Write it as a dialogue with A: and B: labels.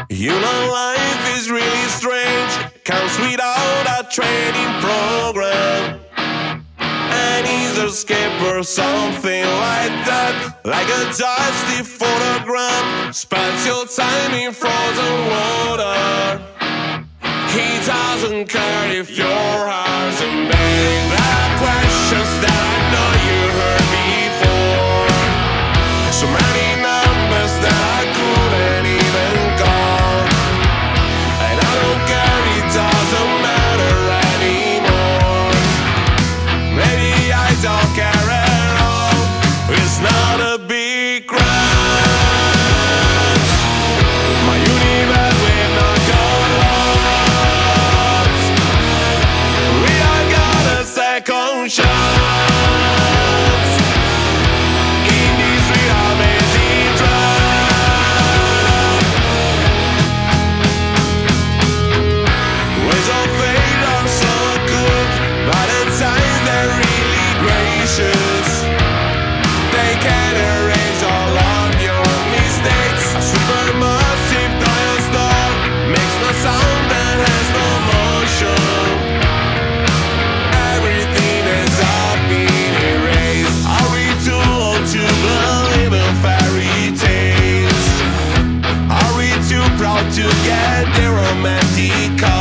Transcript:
A: You know life is really strange, comes without a training program. And he's a escape or something like that, like a dusty photograph. Spends your time in frozen water. He doesn't care if your heart's in pain. There are questions that I know you heard before. So many numbers that I couldn't even call. And I don't care, it doesn't matter anymore. Maybe I don't care at all. It's not a big crash. My universe will not go lost. We all got a second chance in this real amazing drama. Ways of fate are so good, but at times they're really gracious. They can erase all of your mistakes. A supermassive dial star makes no sound and has no motion. Everything ends up being erased. Are we too old to believe in fairy tales? Are we too proud to get the romantic